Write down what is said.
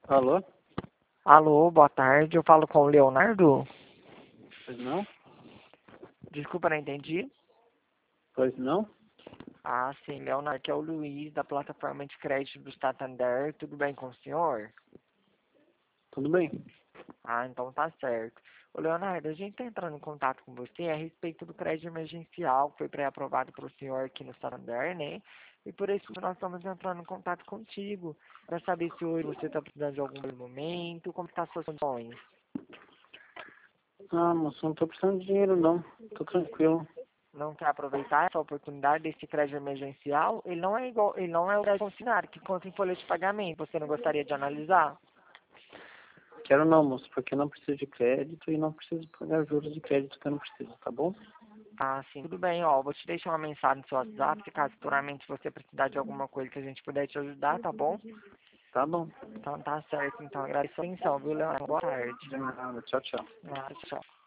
Alô? Alô, boa tarde. Eu falo com o Leonardo? Pois não? Desculpa, não entendi. Pois não? Ah, sim, Leonardo, que é o Luiz, da plataforma de crédito do Santander. Tudo bem com o senhor? Tudo bem. Ah, então tá certo. Ô, Leonardo, a gente está entrando em contato com você a respeito do crédito emergencial que foi pré-aprovado para o senhor aqui no Santander, né? E por isso que nós estamos entrando em contato contigo, para saber se hoje você está precisando de algum momento, como estão as suas condições. Ah, moço, não tô precisando de dinheiro não. Tô tranquilo. Não quer aproveitar essa oportunidade desse crédito emergencial, ele não é igual, ele não é o crédito consignado, que conta em folha de pagamento. Você não gostaria de analisar? Quero não, moço, porque eu não preciso de crédito e não preciso pagar juros de crédito que eu não preciso, tá bom? Ah, sim, tudo bem, ó. Vou te deixar uma mensagem no seu WhatsApp, se caso futuramente você precisar de alguma coisa que a gente puder te ajudar, tá bom? Tá bom. Então tá certo, então agradeço a atenção, viu, Leonardo? Boa tarde. De nada. Tchau, tchau. Ah, tchau.